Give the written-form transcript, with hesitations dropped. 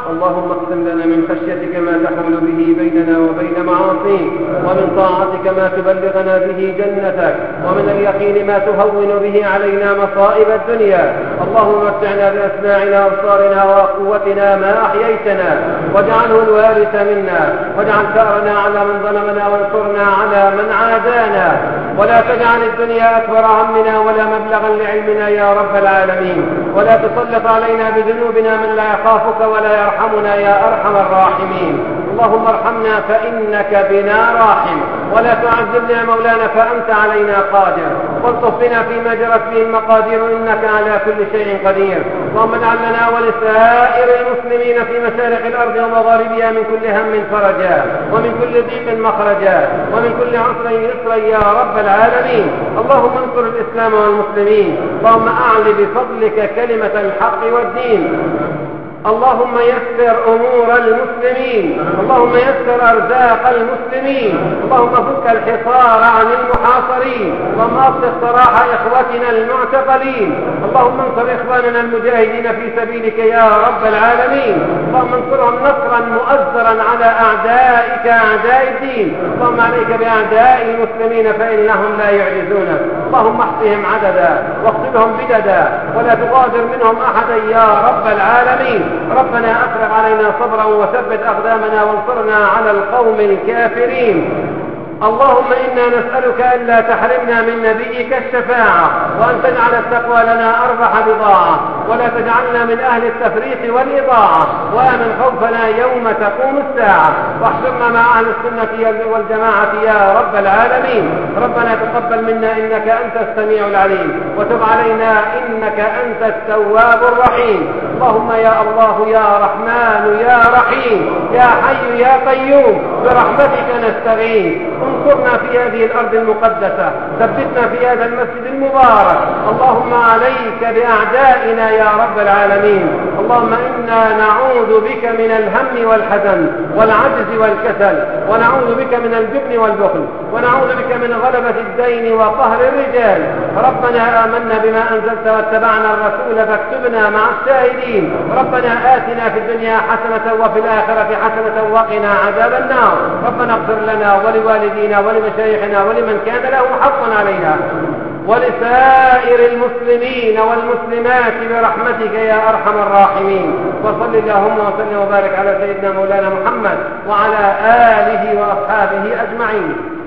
اللهم اقسم لنا من خشيتك ما تحول به بيننا وبين معاصيك، ومن طاعتك ما تبلغنا به جنتك، ومن اليقين ما تهون به علينا مصائب الدنيا. اللهم متعنا بأسماعنا وأبصارنا وقوتنا ما أحييتنا، واجعله الوارث منا، واجعل ثأرنا على من ظلمنا، وانصرنا على من عادانا، ولا تجعل الدنيا أكبر همنا ولا مبلغا لعلمنا يا رب العالمين، ولا تسلط علينا بذنوبنا من لا يخافك ولا يرحمنا يا أرحم الراحمين. اللهم ارحمنا فإنك بنا راحم، ولا تعذبنا يا مولانا فأنت علينا قادر، والطف بنا فيما جرت به المقادير إنك على كل شيء قدير. اللهم اجعل لنا ولسائر المسلمين في مشارق الأرض ومغاربها من كل هم فرجا، ومن كل ضيق مخرجا، ومن كل عسر يسرا يا رب العالمين. اللهم انصر الإسلام والمسلمين، اللهم أعل بفضلك كلمة الحق والدين. اللهم يسر أمور المسلمين، اللهم يسر أرزاق المسلمين، اللهم فك الحصار عن المحاصرين، اللهم أصلح صراح إخوتنا المعتقلين، اللهم انصر إخواننا المجاهدين في سبيلك يا رب العالمين، اللهم انصرهم نصرا مؤزرا على أعدائك أعداء الدين. اللهم عليك بأعداء المسلمين فإنهم لا يعجزونك، اللهم احصهم عددا واقتلهم بددا ولا تغادر منهم أحدا يا رب العالمين. ربنا أفرغ علينا صبرا وثبت أقدامنا وانصرنا على القوم الكافرين. اللهم إنا نسألك ألا تحرمنا من نبيك الشفاعة، وأن تجعل التقوى لنا أربح بضاعة، ولا تجعلنا من أهل التفريط والإضاعة، وآمن خوفنا يوم تقوم الساعة، واحشرنا مع أهل السنة والجماعة يا رب العالمين. ربنا تقبل منا إنك أنت السميع العليم، وتب علينا إنك أنت التواب الرحيم. اللهم يا الله يا رحمن يا رحيم يا حي يا قيوم برحمتك نستغيث. انصرنا في هذه الأرض المقدسة، ثبتنا في هذا المسجد المبارك. اللهم عليك بأعدائنا يا رب العالمين. اللهم إنا نعوذ بك من الهم والحزن والعجز والكسل، ونعوذ بك من الجبن والبخل، ونعوذ بك من غلبة الدين وقهر الرجال. ربنا آمنا بما أنزلت واتبعنا الرسول فاكتبنا مع الشاهدين. ربنا آتنا في الدنيا حسنة وفي الآخرة حسنة وقنا عذاب النار. ربنا اغفر لنا ولوالدينا ولمشايخنا ولمن كان له حق علينا، ولسائر المسلمين والمسلمات برحمتك يا أرحم الراحمين. وصل اللهم وسلم وبارك على سيدنا مولانا محمد وعلى آله وأصحابه أجمعين.